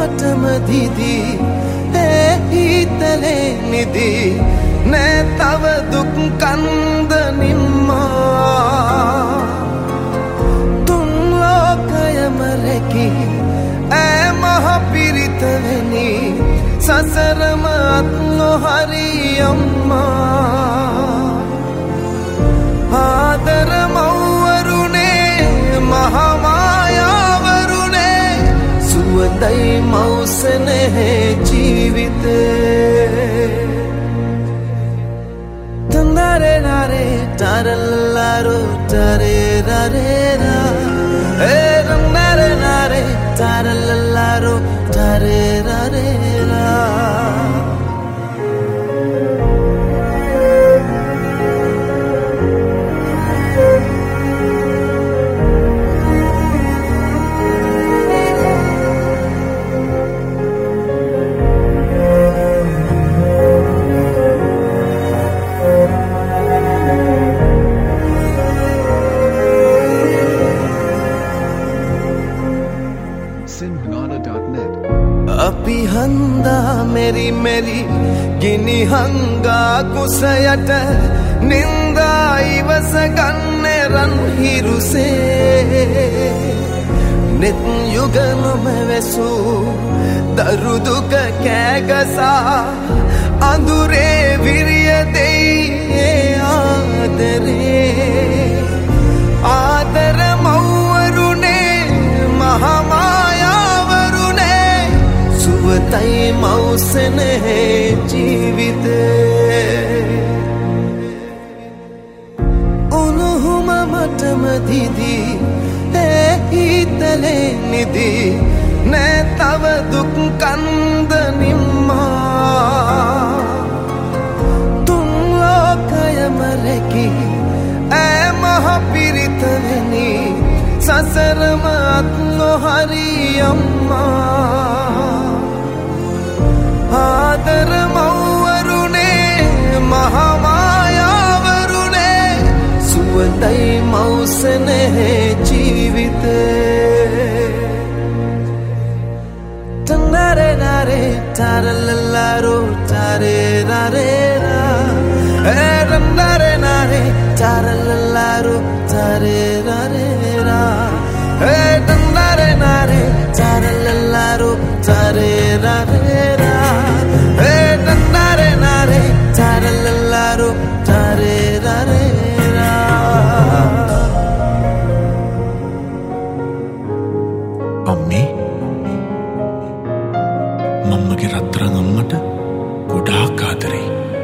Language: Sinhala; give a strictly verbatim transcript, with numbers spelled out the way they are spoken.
මටම දීදී ඒ හිතලේ නිදී නෑ තව දුක් කන්ද නිම්මා තුන් ලෝකයම රැකී ඈ මහ පිරිතවෙනි සසරම අත් නොහරි අම්මා ආදර මව්වරුනේ මහා මායාවරුනේ සුවඳයි මෞසනේ ජීවිතේ තනරේ නරේ තරල්ලාරෝ තරේ රරේ ರಾ ඒ නරේ නරේ තරල්ලාරෝ තරේ රරේ ರಾ අපි හංදා මෙරි මෙරි ගිනි හංගා කුසයට නින්දා ඉවස ගන්නේ රන් හිරුසේ නෙත් යුග නොමැවසූ දරු දුක කෑගසා අඳුරේ විරිය දෙයි ආදරේ ආදර මව්වරුනේ මහමායාවරුනේ සුවතයි මෞසනේ ජීවිතේ උණුහුම මටම දීදී ඒ හිතලේ නිදී නෑ තව දුක් කන්ද නිම්මා තුන් ලෝකයම රැකී ඈ මහ පිරිතවෙනි සසරම අත් නොහරි අම්මා ආදර මව්වරුනේ මහා මායාවරුනේ සුවඳයි මෞසනේ ජීවිතේ තනරේ නරේ තරල්ලාරෝ තරේ රරේ ರಾ ඒ නරේ නරේ තරල්ලාරෝ තරේ රරේ ರಾ ඒ නරේ නරේ තරල්ලාරෝ තරේ රරේ ರಾ ඒ නරේ නරේ තරල්ලාරෝ තරේ රරේ ರಾ අම්මේ මම්මගේ රත්තරන් අම්මට ගොඩාක් ආදරේ